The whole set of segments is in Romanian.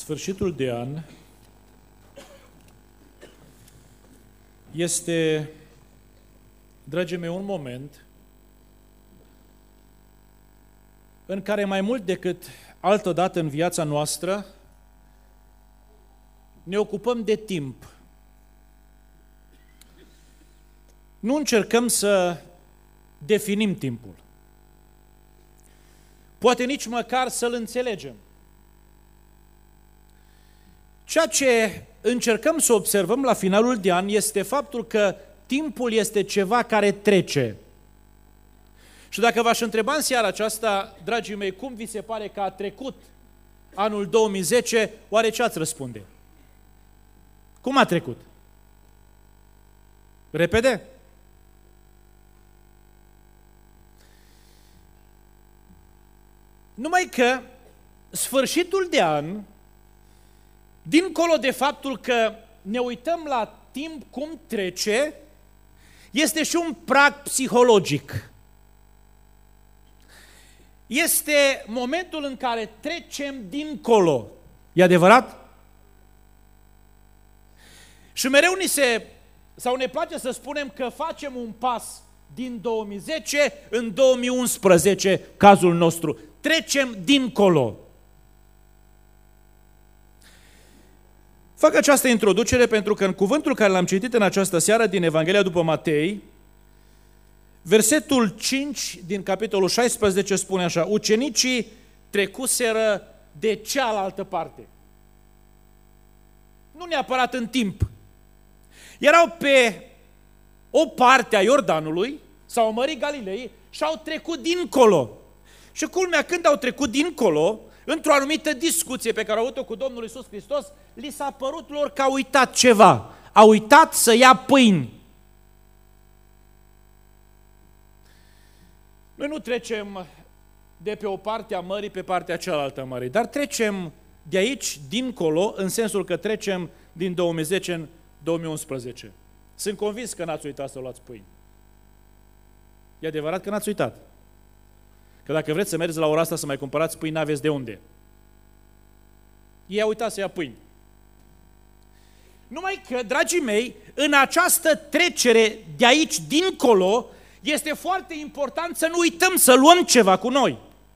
Sfârșitul de an este, dragii mei, un moment în care mai mult decât altădată în viața noastră ne ocupăm de timp. Nu încercăm să definim timpul. Poate nici măcar să-l înțelegem. Ceea ce încercăm să observăm la finalul de an este faptul că timpul este ceva care trece. Și dacă v-aș întreba în seara aceasta, dragii mei, cum vi se pare că a trecut anul 2010, oare ce ați răspunde? Cum a trecut? Repede? Numai că sfârșitul de an, dincolo de faptul că ne uităm la timp cum trece, este și un prag psihologic. Este momentul în care trecem dincolo. E adevărat? Și mereu ne place să spunem că facem un pas din 2010 în 2011, cazul nostru. Trecem dincolo. Fac această introducere pentru că în cuvântul care l-am citit în această seară din Evanghelia după Matei, versetul 5 din capitolul 16 spune așa: ucenicii trecuseră de cealaltă parte. Nu neapărat în timp. Erau pe o parte a Iordanului sau a Mării Galilei și au trecut dincolo. Și culmea, când au trecut dincolo, într-o anumită discuție pe care au avut-o cu Domnul Iisus Hristos, li s-a părut lor că au uitat ceva. Au uitat să ia pâini. Noi nu trecem de pe o parte a mării pe partea cealaltă a mării, dar trecem de aici, dincolo, în sensul că trecem din 2010 în 2011. Sunt convins că n-ați uitat să luați pâini. E adevărat că n-ați uitat. Că dacă vreți să mergeți la ora asta să mai cumpărați pâini, n-aveți de unde. Ei au uitat să ia pâini. Numai că, dragii mei, în această trecere de aici dincolo, este foarte important să nu uităm să luăm ceva cu noi.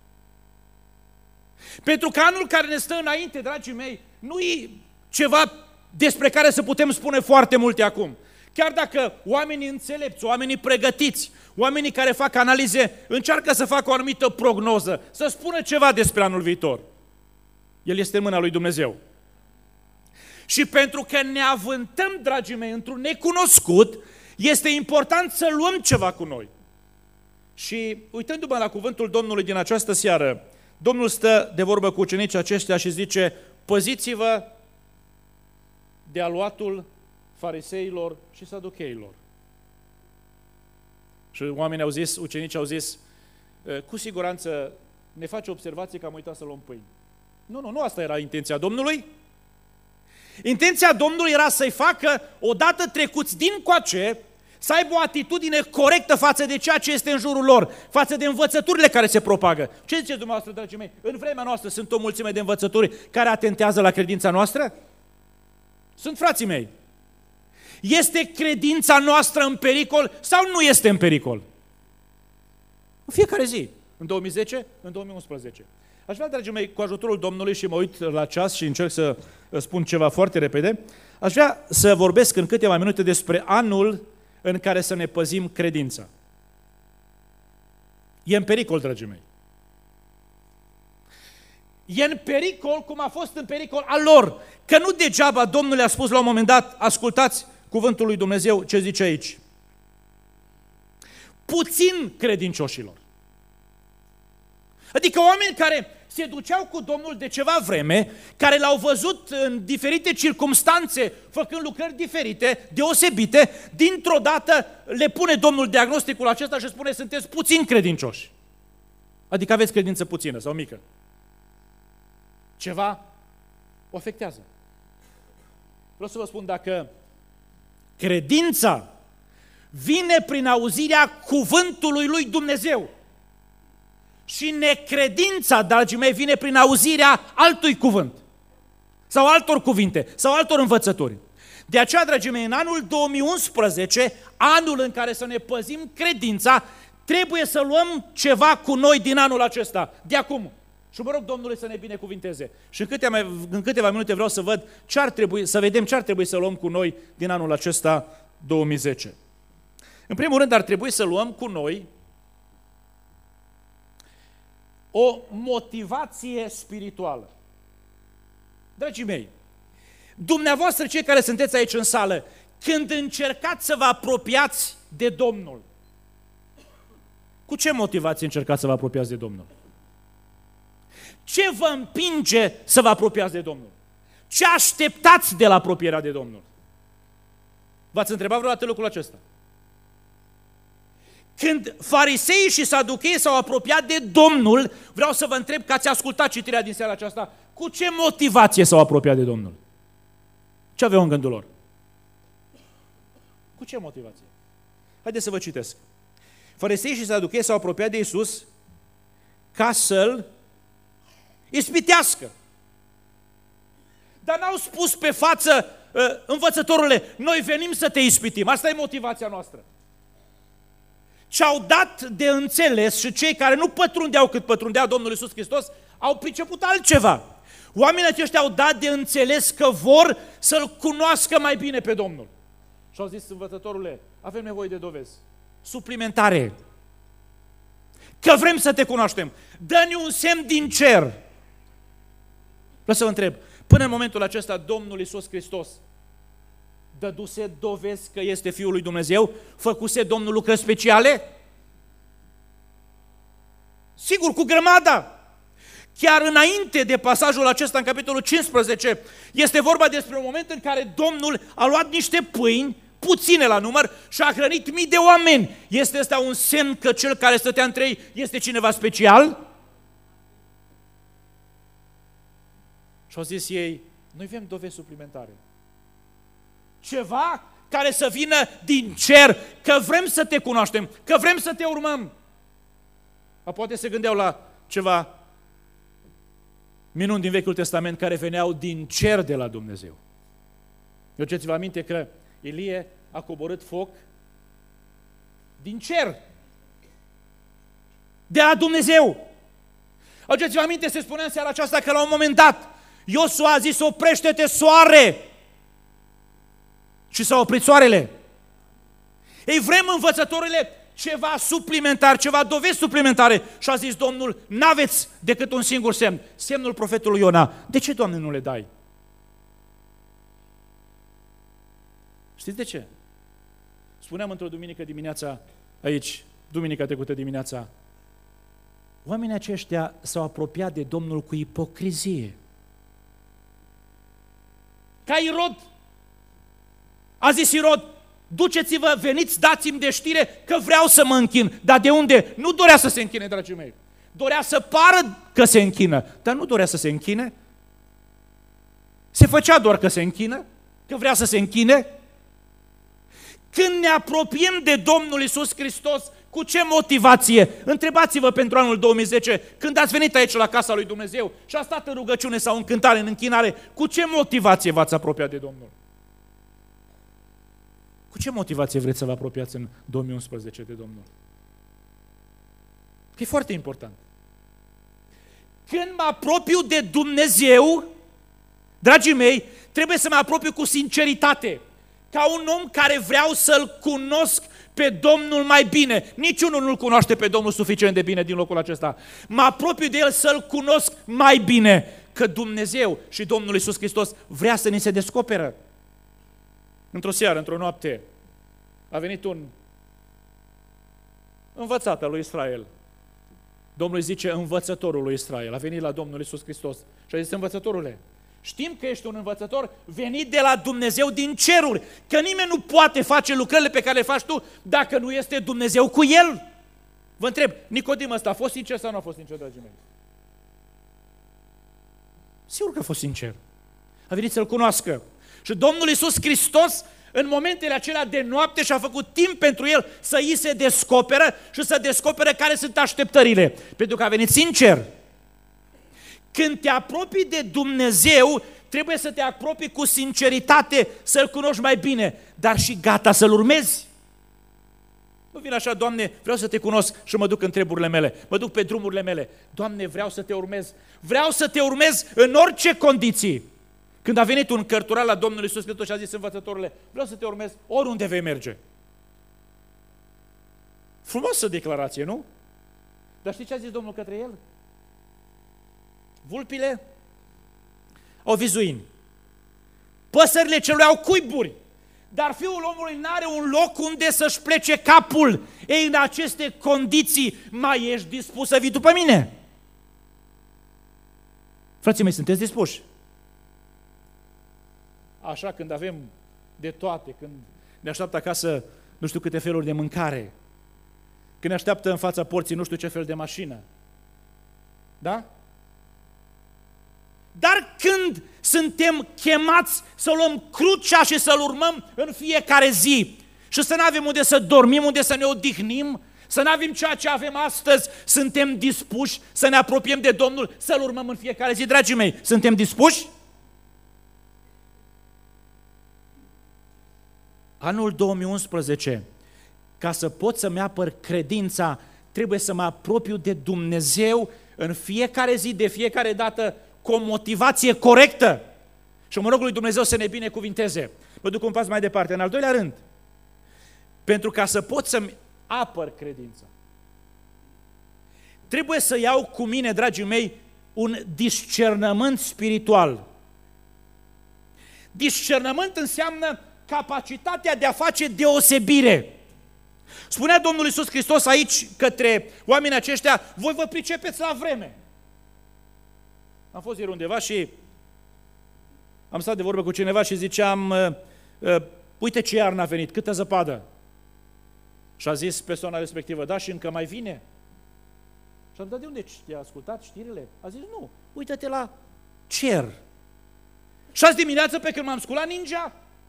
Pentru că anul care ne stă înainte, dragii mei, nu e ceva despre care să putem spune foarte multe acum. Chiar dacă oamenii înțelepți, oamenii pregătiți, oamenii care fac analize, încearcă să facă o anumită prognoză, să spună ceva despre anul viitor. El este în mâna lui Dumnezeu. Și pentru că ne avântăm, dragii mei, într-un necunoscut, este important să luăm ceva cu noi. Și uitându-mă la cuvântul Domnului din această seară, Domnul stă de vorbă cu ucenicii aceștia și zice: păziți-vă de aluatul fariseilor și saducheilor. Și oamenii au zis, ucenicii au zis: cu siguranță ne face observație că am uitat să luăm pâini. Nu asta era intenția Domnului. Intenția Domnului era să-i facă, odată trecuți dincoace, să aibă o atitudine corectă față de ceea ce este în jurul lor, față de învățăturile care se propagă. Ce ziceți dumneavoastră, dragii mei? În vremea noastră sunt o mulțime de învățături care atentează la credința noastră? Sunt, frații mei. Este credința noastră în pericol sau nu este în pericol? În fiecare zi. În 2010, în 2011. Aș vrea, dragii mei, cu ajutorul Domnului, și mă uit la ceas și încerc să spun ceva foarte repede, aș vrea să vorbesc în câteva minute despre anul în care să ne păzim credința. E în pericol, dragii mei. E în pericol cum a fost în pericol al lor. Că nu degeaba Domnul le-a spus la un moment dat: ascultați cuvântul lui Dumnezeu ce zice aici. Puțin credincioșilor. Adică oameni care se duceau cu Domnul de ceva vreme, care l-au văzut în diferite circumstanțe, făcând lucrări diferite, deosebite, dintr-o dată le pune Domnul diagnosticul acesta și spune: sunteți puțin credincioși. Adică aveți credință puțină sau mică. Ceva o afectează. Vreau să vă spun, dacă credința vine prin auzirea cuvântului lui Dumnezeu și necredința, dragii mei, vine prin auzirea altui cuvânt, sau altor cuvinte, sau altor învățături. De aceea, dragii mei, în anul 2011, anul în care să ne păzim credința, trebuie să luăm ceva cu noi din anul acesta, de acum. Și mă rog Domnului să ne binecuvinteze. Și în câteva minute vreau să văd să vedem ce ar trebui să luăm cu noi din anul acesta 2010. În primul rând ar trebui să luăm cu noi o motivație spirituală. Dragii mei, dumneavoastră cei care sunteți aici în sală, când încercați să vă apropiați de Domnul, cu ce motivație încercați să vă apropiați de Domnul? Ce vă împinge să vă apropiați de Domnul? Ce așteptați de la apropierea de Domnul? V-ați întrebat vreodată lucrul acesta? Când fariseii și saducheii s-au apropiat de Domnul, vreau să vă întreb că ați ascultat citirea din seara aceasta, cu ce motivație s-au apropiat de Domnul? Ce aveau în gândul lor? Cu ce motivație? Haideți să vă citesc. Fariseii și saducheii s-au apropiat de Iisus ca să-L ispitească. Dar n-au spus pe față, învățătorule, noi venim să te ispitim. Asta e motivația noastră. Ce-au dat de înțeles și cei care nu pătrundeau cât pătrundea Domnul Iisus Hristos, au priceput altceva. Oamenii aceștia au dat de înțeles că vor să-L cunoască mai bine pe Domnul. Și au zis, învățătorule, avem nevoie de dovezi suplimentare. Că vrem să te cunoaștem. Dă-ne un semn din cer. Vreau să vă întreb, până în momentul acesta Domnul Iisus Hristos dăduse dovezi că este Fiul lui Dumnezeu? Făcuse Domnul lucrări speciale? Sigur, cu grămada. Chiar înainte de pasajul acesta, în capitolul 15, este vorba despre un moment în care Domnul a luat niște pâini, puține la număr, și a hrănit mii de oameni. Este ăsta un semn că cel care stătea între ei este cineva special? Și au zis ei, noi vrem dovezi suplimentare. Ceva care să vină din cer, că vrem să te cunoaștem, că vrem să te urmăm. Poate se gândeau la ceva minuni din Vechiul Testament care veneau din cer de la Dumnezeu. Aduceți-vă aminte că Ilie a coborât foc din cer, de la Dumnezeu. Aduceți-vă aminte, se spunea în seara aceasta că la un moment dat Iosua a zis, oprește-te soare! Și s-a oprit soarele. Ei, vrem, învățătorile, ceva suplimentar, ceva dovezi suplimentare. Și a zis Domnul, n-aveți decât un singur semn, semnul profetului Iona. De ce, Doamne, nu le dai? Știți de ce? Spuneam într-o duminică dimineața aici, duminica trecută dimineața, oamenii aceștia s-au apropiat de Domnul cu ipocrizie. Ca Irod. A zis Irod, duceți-vă, veniți, dați-mi de știre că vreau să mă închin. Dar de unde? Nu dorea să se închine, dragii mei. Dorea să pară că se închină, dar nu dorea să se închine. Se făcea doar că se închină, că vrea să se închine. Când ne apropiem de Domnul Iisus Hristos, cu ce motivație? Întrebați-vă pentru anul 2010, când ați venit aici la casa lui Dumnezeu și ați stat în rugăciune sau în cântare, în închinare, cu ce motivație v-ați apropiat de Domnul? Cu ce motivație vreți să vă apropiați în 2011 de Domnul? Că e foarte important. Când mă apropiu de Dumnezeu, dragii mei, trebuie să mă apropiu cu sinceritate, ca un om care vreau să-L cunosc pe Domnul mai bine. Niciunul nu-L cunoaște pe Domnul suficient de bine din locul acesta. Mă apropiu de El să-L cunosc mai bine, că Dumnezeu și Domnul Iisus Hristos vrea să ni se descoperă. Într-o seară, într-o noapte, a venit un învățat al lui Israel. Domnul îi zice, învățătorul lui Israel. A venit la Domnul Iisus Hristos și a zis, învățătorule, știm că ești un învățător venit de la Dumnezeu din ceruri, că nimeni nu poate face lucrările pe care le faci tu dacă nu este Dumnezeu cu el. Vă întreb, Nicodim ăsta a fost sincer sau nu a fost sincer, dragii mei? Sigur că a fost sincer. A venit să-L cunoască. Și Domnul Iisus Hristos, în momentele acelea de noapte, și-a făcut timp pentru el să îi se descoperă și să descopere care sunt așteptările. Pentru că a venit sincer. Când te apropii de Dumnezeu, trebuie să te apropii cu sinceritate, să-L cunoști mai bine, dar și gata să-L urmezi. Nu vin așa, Doamne, vreau să te cunosc și mă duc în treburile mele, mă duc pe drumurile mele. Doamne, vreau să te urmez, vreau să te urmez în orice condiții. Când a venit un cărturar la Domnul Iisus Hristos și a zis, învățătorule, vreau să te urmez oriunde vei merge. Frumoasă declarație, nu? Dar știi ce a zis Domnul către el? Vulpile au vizuini, păsările celui au cuiburi, dar Fiul omului n-are un loc unde să-și plece capul. Ei, în aceste condiții, mai ești dispus să vii după mine? Frații mei, sunteți dispuși? Așa, când avem de toate, când ne așteaptă acasă nu știu câte feluri de mâncare, când ne așteaptă în fața porții nu știu ce fel de mașină, da? Dar când suntem chemați să luăm crucea și să-L urmăm în fiecare zi și să nu avem unde să dormim, unde să ne odihnim, să nu avem ceea ce avem astăzi, suntem dispuși să ne apropiem de Domnul, să-L urmăm în fiecare zi, dragii mei? Suntem dispuși? Anul 2011, ca să pot să-mi apăr credința, trebuie să mă apropiu de Dumnezeu în fiecare zi, de fiecare dată, cu o motivație corectă. Și mă rog lui Dumnezeu să ne binecuvinteze. Mă duc un pas mai departe. În al doilea rând, pentru ca să pot să-mi apăr credința, trebuie să iau cu mine, dragii mei, un discernământ spiritual. Discernământ înseamnă capacitatea de a face deosebire. Spunea Domnul Iisus Hristos aici către oamenii aceștia, voi vă pricepeți la vreme. Am fost ieri undeva și am stat de vorbă cu cineva și ziceam, uite ce iarnă a venit, câtă zăpadă. Și a zis persoana respectivă, da, și încă mai vine. Și am dat, de unde te-a ascultat știrile? A zis, nu, uită-te la cer. Și azi dimineață pe când m-am sculat, ningea.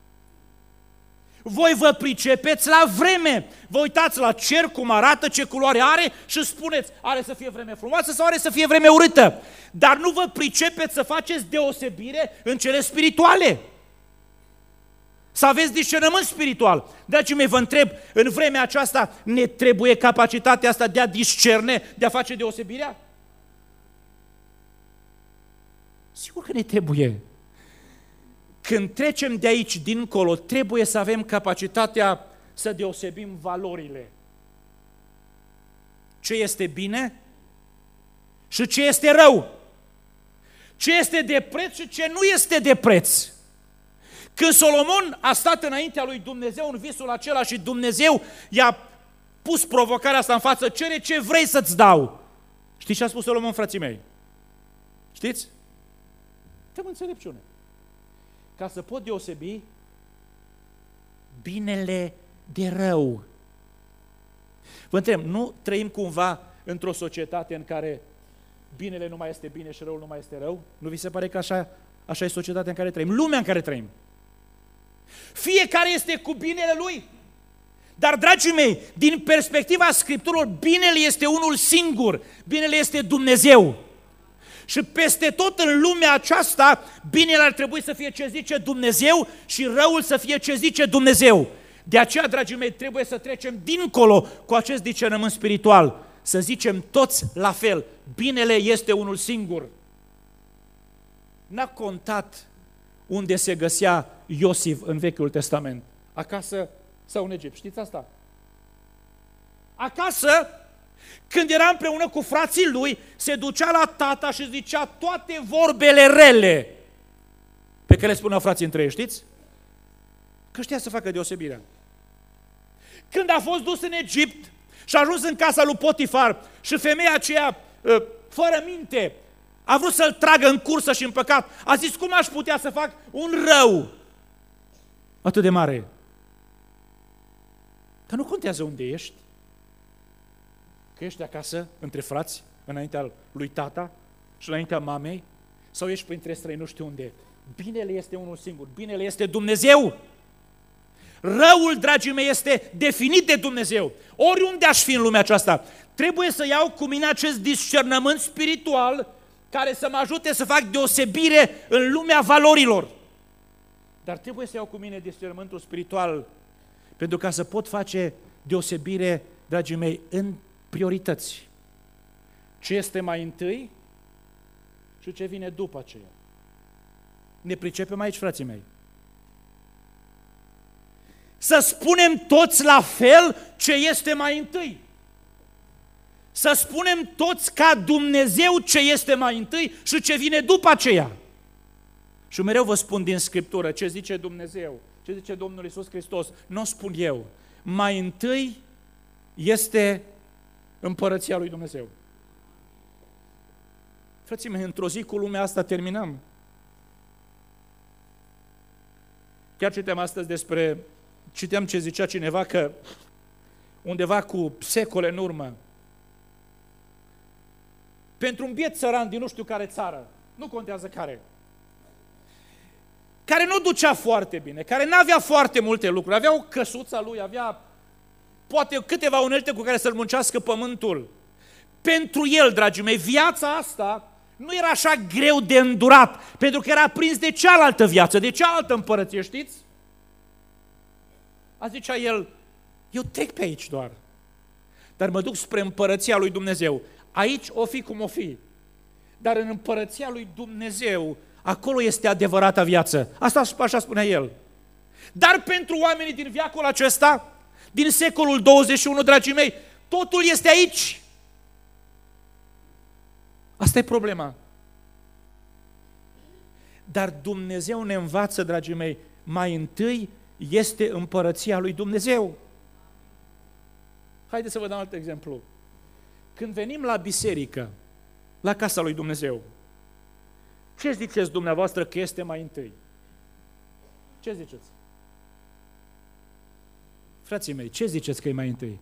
Voi vă pricepeți la vreme. Vă uitați la cer, cum arată, ce culoare are și spuneți, are să fie vreme frumoasă sau are să fie vreme urâtă. Dar nu vă pricepeți să faceți deosebire în cele spirituale. Să aveți discernământ spiritual. Dragii mei, vă întreb, în vremea aceasta ne trebuie capacitatea asta de a discerne, de a face deosebirea? Sigur că ne trebuie. Când trecem de aici dincolo, trebuie să avem capacitatea să deosebim valorile. Ce este bine și ce este rău. Ce este de preț și ce nu este de preț. Când Solomon a stat înaintea lui Dumnezeu în visul acela și Dumnezeu i-a pus provocarea asta în față, cere ce vrei să-ți dau. Știți ce a spus Solomon, frații mei? Știți? Dă-mi înțelepciune. Ca să pot deosebi binele de rău. Vă întreb, nu trăim cumva într-o societate în care binele nu mai este bine și răul nu mai este rău? Nu vi se pare că așa e societatea în care trăim? Lumea în care trăim. Fiecare este cu binele lui. Dar, dragii mei, din perspectiva Scripturilor, binele este unul singur. Binele este Dumnezeu. Și peste tot în lumea aceasta, binele ar trebui să fie ce zice Dumnezeu și răul să fie ce zice Dumnezeu. De aceea, dragii mei, trebuie să trecem dincolo cu acest discernământ spiritual. Să zicem toți la fel, binele este unul singur. N-a contat unde se găsea Iosif în Vechiul Testament. Acasă sau în Egipt, știți asta? Acasă, când era împreună cu frații lui, se ducea la tata și zicea toate vorbele rele pe care le spuneau frații între ei, știți? Că știa să facă deosebirea. Când a fost dus în Egipt și a ajuns în casa lui Potifar și femeia aceea, fără minte, a vrut să-l tragă în cursă și în păcat, a zis, cum aș putea să fac un rău atât de mare? Dar nu contează unde ești. Că ești acasă, între frați, înaintea lui tata și înaintea mamei, sau ești printre străini, nu știu unde. Binele este unul singur, binele este Dumnezeu. Răul, dragii mei, este definit de Dumnezeu. Oriunde aș fi în lumea aceasta, trebuie să iau cu mine acest discernământ spiritual care să mă ajute să fac deosebire în lumea valorilor. Dar trebuie să iau cu mine discernământul spiritual pentru ca să pot face deosebire, dragii mei, în priorități. Ce este mai întâi și ce vine după aceea. Ne pricepem aici, frații mei? Să spunem toți la fel ce este mai întâi. Să spunem toți ca Dumnezeu ce este mai întâi și ce vine după aceea. Și mereu vă spun din Scriptură ce zice Dumnezeu, ce zice Domnul Iisus Hristos. Nu o spun eu. Mai întâi este împărăția lui Dumnezeu. Frații mei, într-o zi cu lumea asta terminăm. Chiar citeam ce zicea cineva că undeva cu secole în urmă, pentru un biet țăran din nu știu care țară, nu contează care nu ducea foarte bine, care nu avea foarte multe lucruri, avea o căsuță lui, avea poate câteva unelte cu care să-l muncească pământul. Pentru el, dragii mei, viața asta nu era așa greu de îndurat, pentru că era prins de cealaltă viață, de cealaltă împărăție, știți? A zicea el, eu trec pe aici doar, dar mă duc spre împărăția lui Dumnezeu. Aici o fi cum o fi, dar în împărăția lui Dumnezeu, acolo este adevărata viață. Asta așa spunea el. Dar pentru oamenii din veacul acesta, din secolul 21, dragii mei, totul este aici. Asta e problema. Dar Dumnezeu ne învață, dragii mei, mai întâi este împărăția lui Dumnezeu. Haideți să vă dau un alt exemplu. Când venim la biserică, la casa lui Dumnezeu, ce ziceți dumneavoastră că este mai întâi? Ce ziceți? Frații mei, ce ziceți că e mai întâi?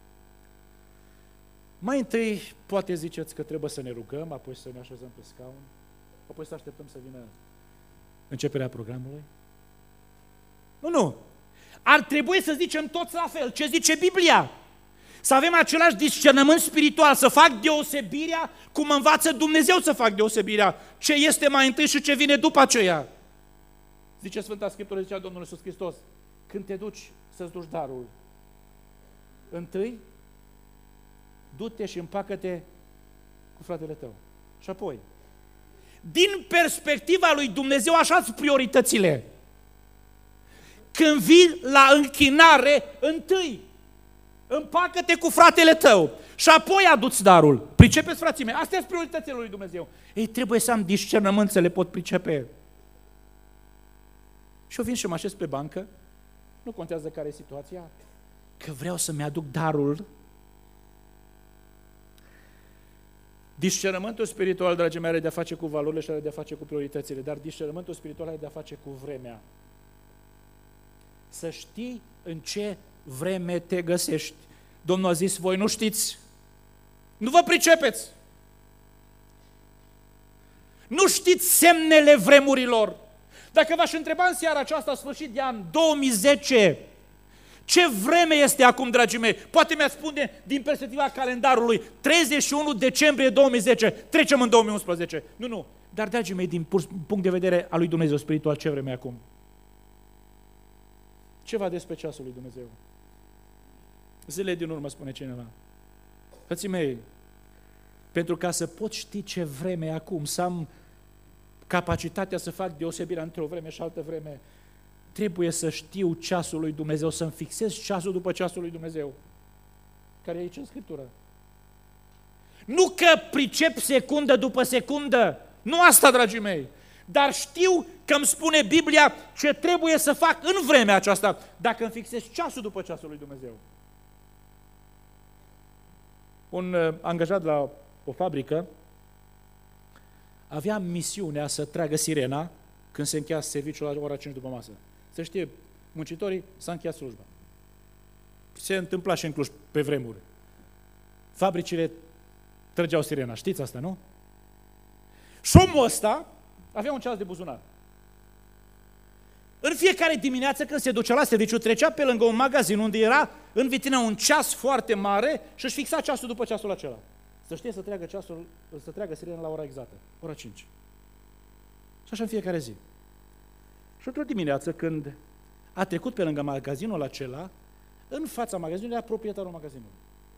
Mai întâi, poate ziceți că trebuie să ne rugăm, apoi să ne așezăm pe scaun, apoi să așteptăm să vină începerea programului. Nu. Ar trebui să zicem toți la fel. Ce zice Biblia? Să avem același discernământ spiritual, să fac deosebirea cum învață Dumnezeu să fac deosebirea. Ce este mai întâi și ce vine după aceea. Zice Sfânta Scriptură, zicea Domnul Iisus Hristos, când te duci să-ți duci darul, întâi, du-te și împacă-te cu fratele tău. Și apoi, din perspectiva lui Dumnezeu, așa-ți prioritățile. Când vii la închinare, întâi, împacă-te cu fratele tău și apoi adu-ți darul. Pricepeți, frații mei? Astea sunt prioritățile lui Dumnezeu. Ei, trebuie să am discernământ să le pot pricepe. Și eu vin și mă așez pe bancă, nu contează care e situația, că vreau să-mi aduc darul. Discernământul spiritual, dragii mei, are de-a face cu valorile și are de-a face cu prioritățile, dar discernământul spiritual are de-a face cu vremea. Să știi în ce vreme te găsești. Domnul a zis, voi nu știți, nu vă pricepeți. Nu știți semnele vremurilor. Dacă v-aș întreba în seara aceasta, sfârșit de an 2010, ce vreme este acum, dragii mei? Poate mi-ați spune din perspectiva calendarului, 31 decembrie 2010, trecem în 2011. Nu. Dar, dragii mei, din punct de vedere al lui Dumnezeu spiritual, ce vreme e acum? Ceva despre ceasul lui Dumnezeu. Zilele din urmă, spune cineva. Frații mei, pentru ca să pot ști ce vreme e acum, să am capacitatea să fac deosebirea între o vreme și altă vreme, trebuie să știu ceasul lui Dumnezeu, să-mi fixez ceasul după ceasul lui Dumnezeu, care e aici în Scriptură. Nu că pricep secundă după secundă, nu asta, dragii mei, dar știu că îmi spune Biblia ce trebuie să fac în vremea aceasta, dacă îmi fixez ceasul după ceasul lui Dumnezeu. Un angajat la o fabrică avea misiunea să tragă sirena când se încheia serviciul la ora 5 după masă. Să știe muncitorii, s-a încheiat slujba. Se întâmpla și în Cluj pe vremuri. Fabricile trăgeau sirena, știți asta, nu? Și omul ăsta avea un ceas de buzunar. În fiecare dimineață când se ducea la serviciu, trecea pe lângă un magazin unde era în vitrină un ceas foarte mare și își fixa ceasul după ceasul acela. să știe să treagă ceasul, să treagă sirena la ora exactă, ora 5. Și așa în fiecare zi. Și într-o dimineață, când a trecut pe lângă magazinul acela, în fața magazinului era proprietarul magazinului.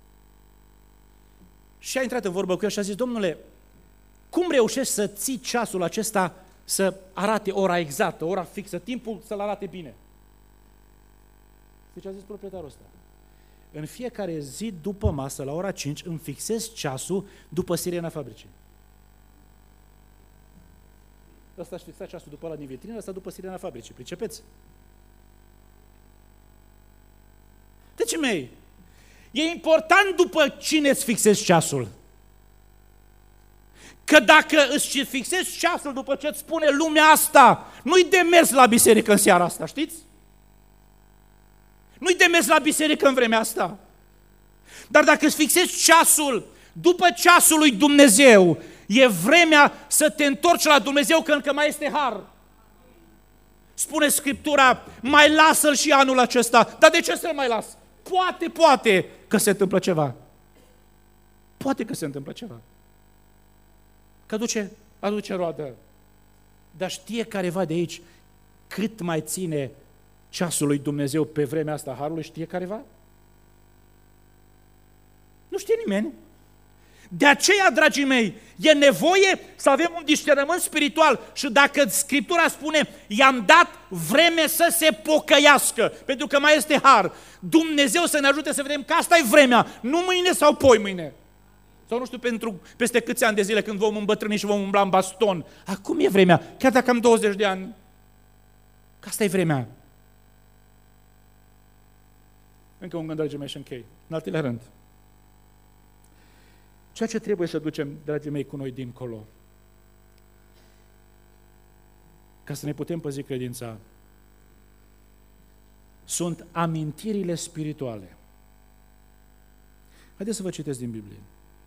Și a intrat în vorbă cu el și a zis: domnule, cum reușești să ții ceasul acesta să arate ora exactă, ora fixă, timpul să-l arate bine? Deci a zis proprietarul ăsta: în fiecare zi după masă, la ora 5, îmi fixez ceasul după sirena fabricii. Ăsta își fixa ceasul după ăla din vitrină, ăsta după sirena fabricii. Pricepeți? Deci, mei, e important după cine îți fixezi ceasul. Că dacă îți fixezi ceasul după ce îți spune lumea asta, nu-i de mers la biserică în seara asta, știți? Nu-i de mers la biserică în vremea asta. Dar dacă îți fixezi ceasul după ceasul lui Dumnezeu, e vremea să te întorci la Dumnezeu, că încă mai este har. Spune Scriptura: mai lasă-l și anul acesta. Dar de ce să-l mai las? Poate că se întâmplă ceva. Poate că se întâmplă ceva. Că aduce roadă. Dar știe careva de aici cât mai ține ceasul lui Dumnezeu pe vremea asta harului? Știe careva? Nu știe nimeni. De aceea, dragii mei, e nevoie să avem un discernământ spiritual și dacă Scriptura spune: i-am dat vreme să se pocăiască, pentru că mai este har, Dumnezeu să ne ajute să vedem că asta e vremea, nu mâine sau poi mâine. Sau nu știu peste câți ani de zile când vom îmbătrâni și vom umbla în baston. Acum e vremea, chiar dacă am 20 de ani, că asta e vremea. Încă un gând, dragii mei, și închei. În al treilea rând, ceea ce trebuie să ducem, dragii mei, cu noi dincolo, ca să ne putem păzi credința, sunt amintirile spirituale. Haideți să vă citesc din Biblie.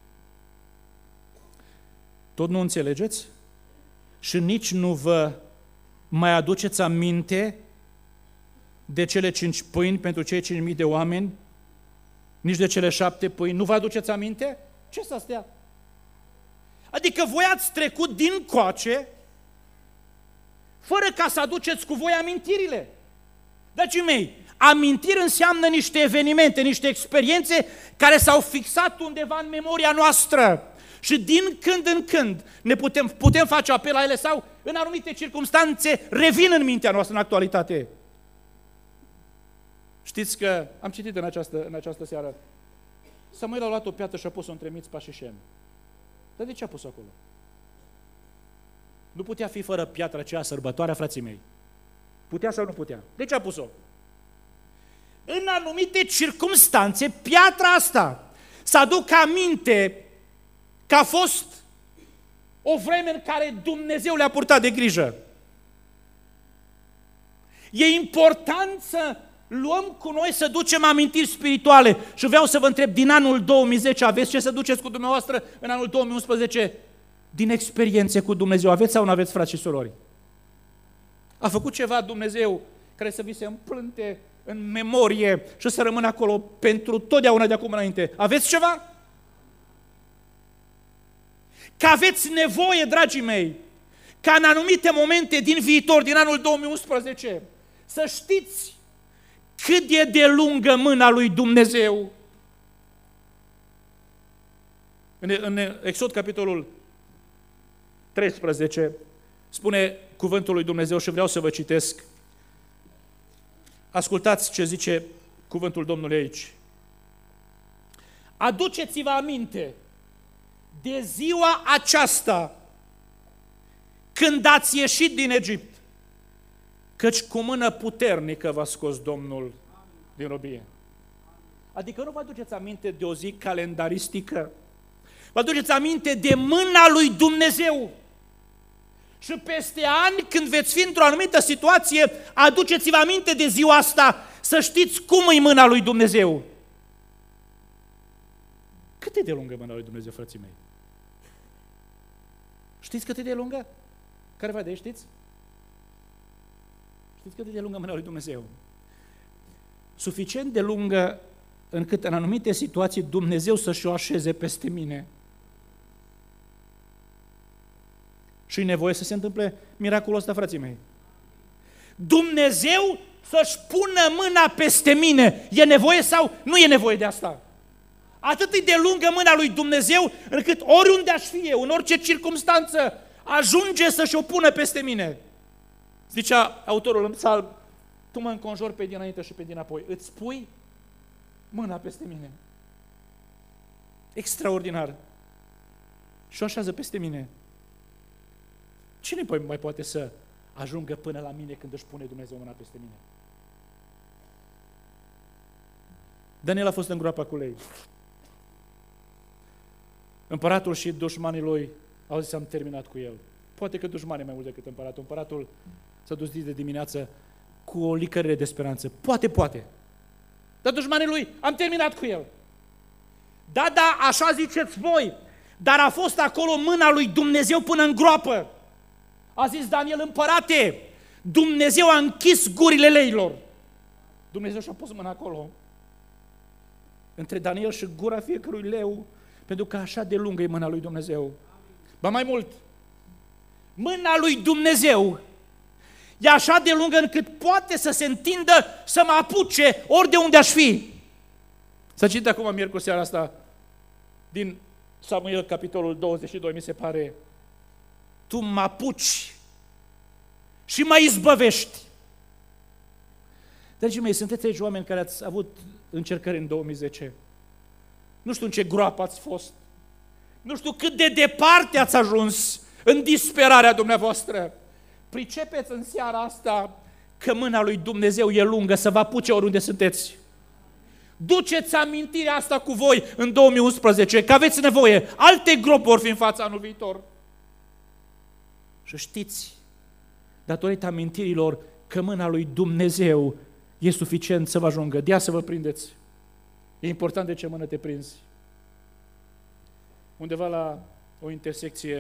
Tot nu înțelegeți? Și nici nu vă mai aduceți aminte de cele 5 pâini pentru cei 5.000 de oameni? Nici de cele 7 pâini? Nu vă aduceți aminte? Ce să stea? Adică voi ați trecut din coace fără ca să aduceți cu voi amintirile. Dragii mei, amintiri înseamnă niște evenimente, niște experiențe care s-au fixat undeva în memoria noastră și din când în când ne putem face apel la ele sau în anumite circunstanțe revin în mintea noastră în actualitate. Știți că am citit în această seară: Samuel a luat o piatră și a pus-o între Mițpa și Șen. Dar de ce a pus-o acolo? Nu putea fi fără piatra aceea sărbătoarea, frații mei. Putea sau nu putea? De ce a pus-o? În anumite circumstanțe, piatra asta să aducă aminte că a fost o vreme în care Dumnezeu le-a purtat de grijă. E important să luăm cu noi, să ducem amintiri spirituale. Și vreau să vă întreb, din anul 2010 aveți ce să duceți cu dumneavoastră în anul 2011? Din experiențe cu Dumnezeu aveți sau nu aveți, frați și surori? A făcut ceva Dumnezeu care să vi se împlânte în memorie și să rămână acolo pentru totdeauna de acum înainte? Aveți ceva? Că aveți nevoie, dragii mei, ca în anumite momente din viitor, din anul 2011, să știți cât e de lungă mâna lui Dumnezeu. În Exod, capitolul 13, spune cuvântul lui Dumnezeu și vreau să vă citesc. Ascultați ce zice cuvântul Domnului aici. Aduceți-vă aminte de ziua aceasta când ați ieșit din Egipt, căci cu mână puternică v-a scos Domnul din robie. Adică nu vă aduceți aminte de o zi calendaristică, vă aduceți aminte de mâna lui Dumnezeu. Și peste ani, când veți fi într-o anumită situație, aduceți-vă aminte de ziua asta, să știți cum e mâna lui Dumnezeu. Cât e de lungă mâna lui Dumnezeu, frații mei? Știți cât e de lungă? Careva de aici știți? Știți cât e de lungă mâna lui Dumnezeu? Suficient de lungă încât în anumite situații Dumnezeu să-și o așeze peste mine. Și e nevoie să se întâmple miracolul ăsta, frații mei. Dumnezeu să-și pună mâna peste mine. E nevoie sau nu e nevoie de asta? Atât e de lungă mâna lui Dumnezeu, încât oriunde aș fi eu, în orice circumstanță, ajunge să-și o pună peste mine. Zicea autorul în psalm, tu mă înconjori pe dinainte și pe dinapoi, îți pui mâna peste mine. Extraordinar. Și o așează peste mine. Cine mai poate să ajungă până la mine când își pune Dumnezeu mâna peste mine? Daniel a fost în groapa cu lei. Împăratul și dușmanii lui au zis, am terminat cu el. Poate că dușmanii mai mult decât împăratul. Împăratul s-a dus de dimineață cu o licărire de speranță. Poate. Dar dușmanii lui, am terminat cu el. Da, așa ziceți voi, dar a fost acolo mâna lui Dumnezeu până în groapă. A zis Daniel, împărate, Dumnezeu a închis gurile leilor. Dumnezeu și-a pus mâna acolo. Între Daniel și gura fiecărui leu, pentru că așa de lungă e mâna lui Dumnezeu. Ba mai mult, mâna lui Dumnezeu e așa de lungă încât poate să se întindă să mă apuce ori de unde aș fi. Să citit acum miercuri seara asta din Samuel, capitolul 22, mi se pare. Tu mă apuci și mă izbăvești. Dragii mei, sunteți aici oameni care ați avut încercări în 2010. Nu știu în ce groapă ați fost. Nu știu cât de departe ați ajuns în disperarea dumneavoastră. Pricepeți în seara asta că mâna lui Dumnezeu e lungă să vă apuce oriunde sunteți. Duceți amintirea asta cu voi în 2011, că aveți nevoie. Alte gropi vor fi în fața anul viitor. Și știți, datorită amintirilor, că mâna lui Dumnezeu e suficient să vă ajungă. De ea să vă prindeți. E important de ce mână te prinzi. Undeva la o intersecție,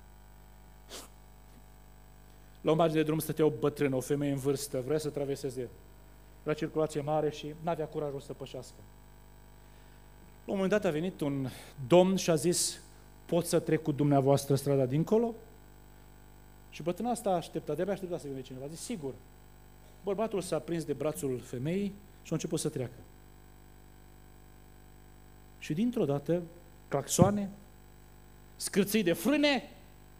la o margine de drum stătea o bătrână, o femeie în vârstă, vrea să traverseze la circulație mare și n-avea curajul să pășească. La un moment dat a venit un domn și a zis, pot să trec cu dumneavoastră strada dincolo? Și bătrâna asta de-abia aștepta să vină cineva. A zis, sigur. Bărbatul s-a prins de brațul femeii și a început să treacă. Și dintr-o dată, claxoane, scârții de frâne,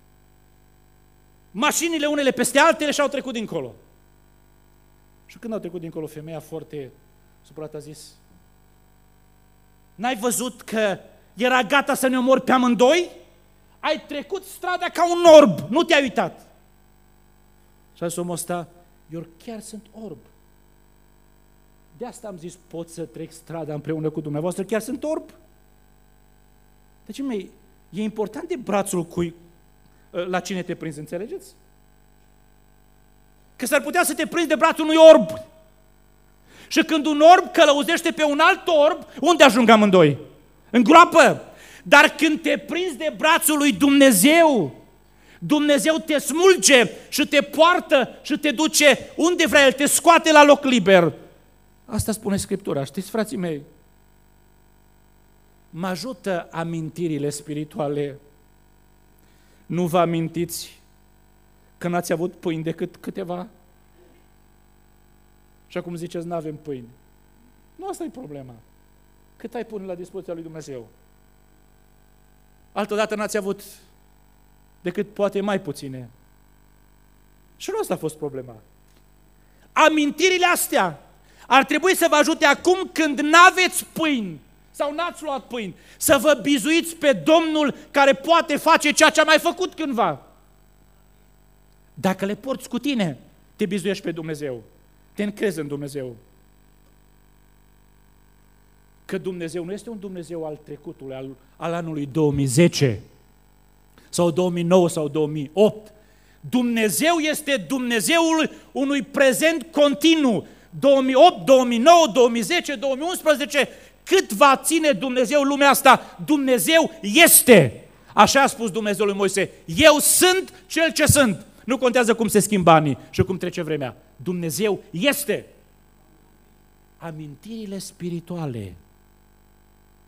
mașinile unele peste altele și-au trecut dincolo. Și când au trecut dincolo, femeia foarte supărată a zis, n-ai văzut că era gata să ne omori pe amândoi? Ai trecut strada ca un orb, nu te-ai uitat. Și a zis omul ăsta, eu chiar sunt orb. De asta am zis, pot să trec strada împreună cu dumneavoastră, chiar sunt orb. Deci, măi, e important de brațul la cine te prinzi, înțelegeți? Că s-ar putea să te prinzi de brațul unui orb. Și când un orb călăuzește pe un alt orb, unde ajung amândoi? În groapă. Dar când te prinzi de brațul lui Dumnezeu, Dumnezeu te smulge și te poartă și te duce unde vrea El, te scoate la loc liber. Asta spune Scriptura, știți, frații mei? Mă ajută amintirile spirituale. Nu vă amintiți că n-ați avut pâini decât câteva? Și acum ziceți, n-avem pâini. Nu asta e problema. Cât ai pune la dispoziția lui Dumnezeu? Altădată n-ați avut decât poate mai puține. Și nu asta a fost problema. Amintirile astea ar trebui să vă ajute acum când n-aveți pâini sau n-ați luat pâini, să vă bizuiți pe Domnul care poate face ceea ce a mai făcut cândva. Dacă le porți cu tine, te bizuiești pe Dumnezeu, te încrezi în Dumnezeu. Că Dumnezeu nu este un Dumnezeu al trecutului, al anului 2010 sau 2009 sau 2008. Dumnezeu este Dumnezeul unui prezent continuu. 2008, 2009, 2010, 2011, cât va ține Dumnezeu lumea asta? Dumnezeu este. Așa a spus Dumnezeu lui Moise. Eu sunt cel ce sunt. Nu contează cum se schimbă anii și cum trece vremea. Dumnezeu este. Amintirile spirituale,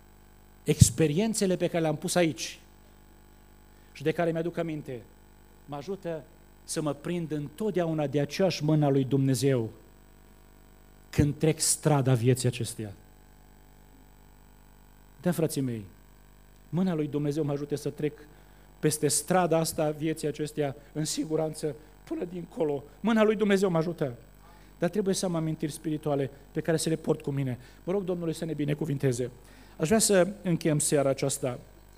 experiențele pe care le-am pus aici și de care mi-aduc aminte, mă ajută să mă prind întotdeauna de aceeași mână a lui Dumnezeu când trec strada vieții acesteia. Da, frații mei, mâna lui Dumnezeu mă ajută să trec peste strada asta a vieții acesteia în siguranță până dincolo. Mâna lui Dumnezeu mă ajută. Dar trebuie să am amintiri spirituale pe care să le port cu mine. Mă rog Domnului să ne binecuvinteze. Aș vrea să încheiem seara aceasta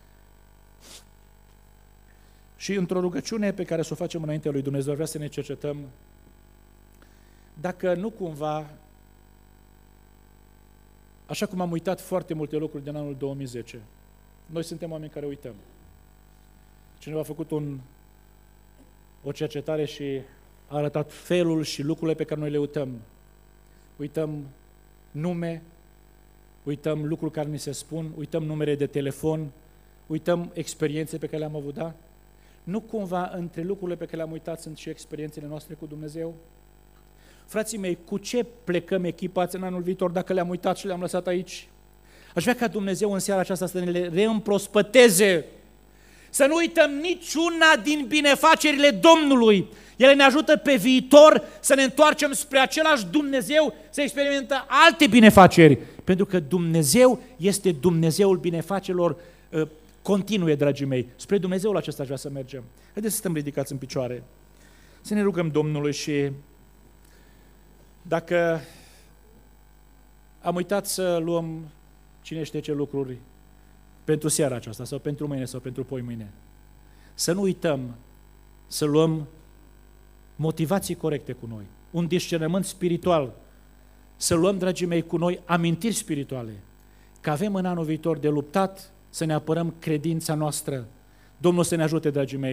și într-o rugăciune pe care să o facem înaintea lui Dumnezeu, vrea să ne cercetăm dacă nu cumva, așa cum am uitat foarte multe lucruri din anul 2010, noi suntem oameni care uităm. Cineva a făcut o cercetare și a arătat felul și lucrurile pe care noi le uităm. Uităm nume, uităm lucruri care ni se spun, uităm numere de telefon, uităm experiențe pe care le-am avut, da? Nu cumva între lucrurile pe care le-am uitat sunt și experiențele noastre cu Dumnezeu? Frații mei, cu ce plecăm echipați în anul viitor dacă le-am uitat și le-am lăsat aici? Aș vrea ca Dumnezeu în seara aceasta să ne le reîmprospăteze, să nu uităm niciuna din binefacerile Domnului. Ele ne ajută pe viitor să ne întoarcem spre același Dumnezeu, să experimentăm alte binefaceri, pentru că Dumnezeu este Dumnezeul binefacerilor continue, dragii mei. Spre Dumnezeul acesta aș vrea să mergem. Haideți să stăm ridicați în picioare, să ne rugăm Domnului și dacă am uitat să luăm cine știe ce lucruri pentru seara aceasta sau pentru mâine sau pentru poimâine, să nu uităm să luăm motivații corecte cu noi, un discernământ spiritual, să luăm, dragii mei, cu noi amintiri spirituale, că avem în anul viitor de luptat să ne apărăm credința noastră. Domnul să ne ajute, dragii mei.